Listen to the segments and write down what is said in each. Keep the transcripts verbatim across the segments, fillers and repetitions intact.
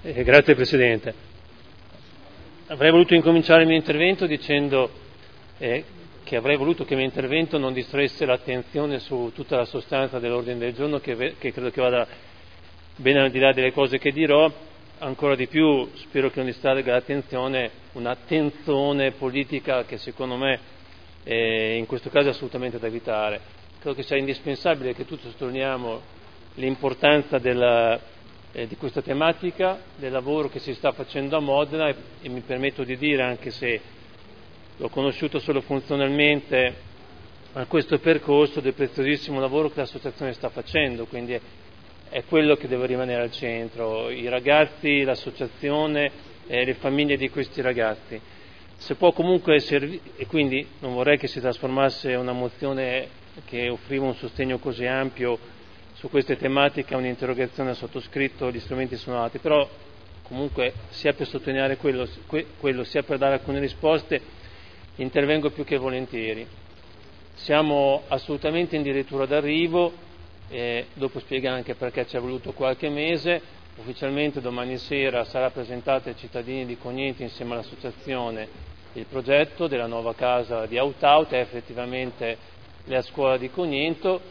Eh, grazie Presidente. Avrei voluto incominciare il mio intervento dicendo eh, che avrei voluto che il mio intervento non distraesse l'attenzione su tutta la sostanza dell'ordine del giorno, che, che credo che vada ben al di là delle cose che dirò. Ancora di più spero che non distragga l'attenzione una tensione politica che secondo me eh, in questo caso è assolutamente da evitare. Credo che sia indispensabile che tutti sottolineiamo l'importanza della Eh, di questa tematica, del lavoro che si sta facendo a Modena e, e mi permetto di dire, anche se l'ho conosciuto solo funzionalmente a questo percorso, del preziosissimo lavoro che l'associazione sta facendo, quindi è, è quello che deve rimanere al centro, i ragazzi, l'associazione, eh, le famiglie di questi ragazzi. Se può comunque servire, e quindi non vorrei che si trasformasse una mozione che offriva un sostegno così ampio su queste tematiche a un'interrogazione al sottoscritto, gli strumenti sono altri, però comunque sia per sottolineare quello, quello sia per dare alcune risposte intervengo più che volentieri. Siamo assolutamente addirittura d'arrivo, eh, dopo spiega anche perché ci è voluto qualche mese. Ufficialmente domani sera sarà presentato ai cittadini di Cognito insieme all'associazione il progetto della nuova casa di Out-Out, è effettivamente la scuola di Cognito.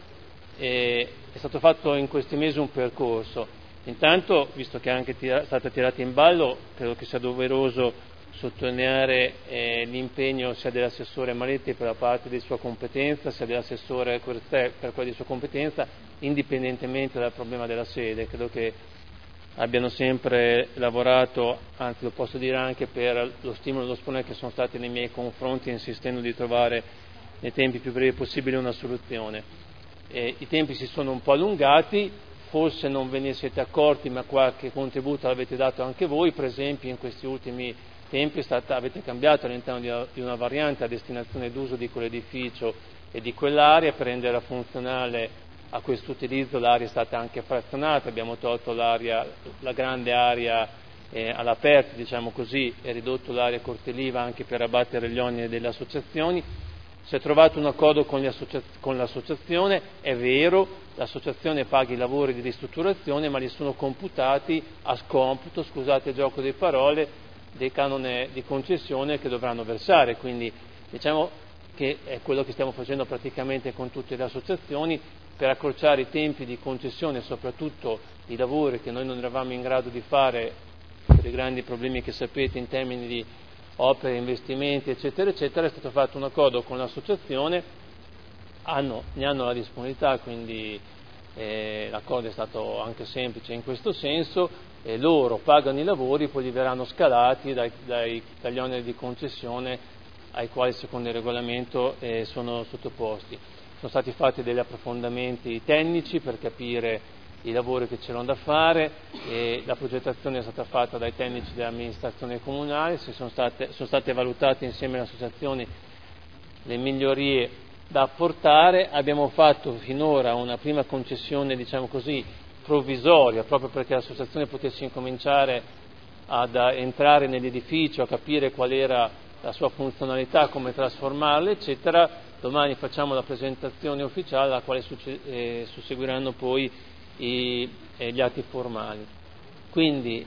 E è stato fatto in questi mesi un percorso. Intanto, visto che è anche tira, stata tirata in ballo, credo che sia doveroso sottolineare eh, l'impegno sia dell'assessore Maletti per la parte di sua competenza, sia dell'assessore Querstè per quella di sua competenza, indipendentemente dal problema della sede. Credo che abbiano sempre lavorato, anzi lo posso dire anche per lo stimolo e lo spone che sono stati nei miei confronti, insistendo di trovare nei tempi più brevi possibili una soluzione. Eh, I tempi si sono un po' allungati, forse non ve ne siete accorti, ma qualche contributo l'avete dato anche voi. Per esempio in questi ultimi tempi è stata, avete cambiato all'interno di una, di una variante a destinazione d'uso di quell'edificio e di quell'area per renderla funzionale a questo utilizzo. L'area è stata anche frazionata, abbiamo tolto l'area, la grande area eh, all'aperto, diciamo così, e ridotto l'area cortiliva anche per abbattere gli oneri delle associazioni. Si è trovato un accordo con, associa- con l'associazione, è vero, l'associazione paga i lavori di ristrutturazione, ma li sono computati a scomputo, scusate il gioco di parole, dei canone di concessione che dovranno versare, quindi diciamo che è quello che stiamo facendo praticamente con tutte le associazioni per accorciare i tempi di concessione, soprattutto i lavori che noi non eravamo in grado di fare per i grandi problemi che sapete in termini di opere, investimenti, eccetera, eccetera. È stato fatto un accordo con l'associazione, hanno, ne hanno la disponibilità, quindi eh, l'accordo è stato anche semplice in questo senso, e loro pagano i lavori, poi li verranno scalati dai, dai, dagli oneri di concessione ai quali secondo il regolamento eh, sono sottoposti. Sono stati fatti degli approfondimenti tecnici per capire i lavori che c'erano da fare, e la progettazione è stata fatta dai tecnici dell'amministrazione comunale, si sono state, sono state valutate insieme alle associazioni le migliorie da apportare. Abbiamo fatto finora una prima concessione, diciamo così, provvisoria, proprio perché l'associazione potesse incominciare ad entrare nell'edificio, a capire qual era la sua funzionalità, come trasformarla, eccetera. Domani facciamo la presentazione ufficiale, alla quale succe- eh, susseguiranno poi I, eh, gli atti formali. Quindi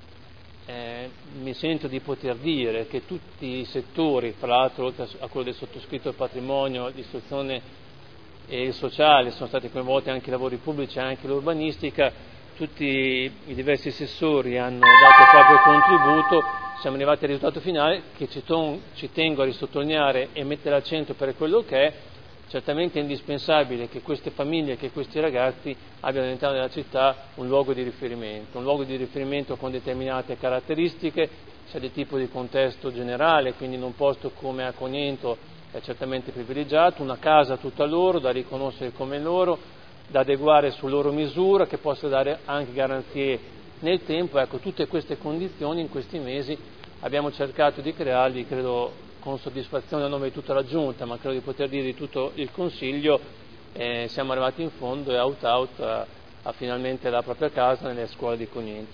eh, mi sento di poter dire che tutti i settori, fra l'altro oltre a quello del sottoscritto il patrimonio, l'istruzione e il sociale, sono stati coinvolti anche i lavori pubblici e anche l'urbanistica, tutti i diversi assessori hanno dato il proprio contributo, siamo arrivati al risultato finale che ci, ton- ci tengo a risottolineare e mettere al centro per quello che è. Certamente è indispensabile che queste famiglie, che questi ragazzi abbiano all'interno della città un luogo di riferimento, un luogo di riferimento con determinate caratteristiche, sia di tipo di contesto generale, quindi in un posto come a Cognito è certamente privilegiato, una casa tutta loro, da riconoscere come loro, da adeguare su loro misura, che possa dare anche garanzie nel tempo. Ecco, tutte queste condizioni in questi mesi abbiamo cercato di crearli, credo con soddisfazione a nome di tutta la Giunta, ma credo di poter dire di tutto il Consiglio. Eh, siamo arrivati in fondo e Out-Out ha, ha finalmente la propria casa nelle scuole di Cognito.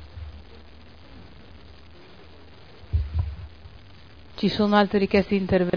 Ci sono altre richieste di intervento?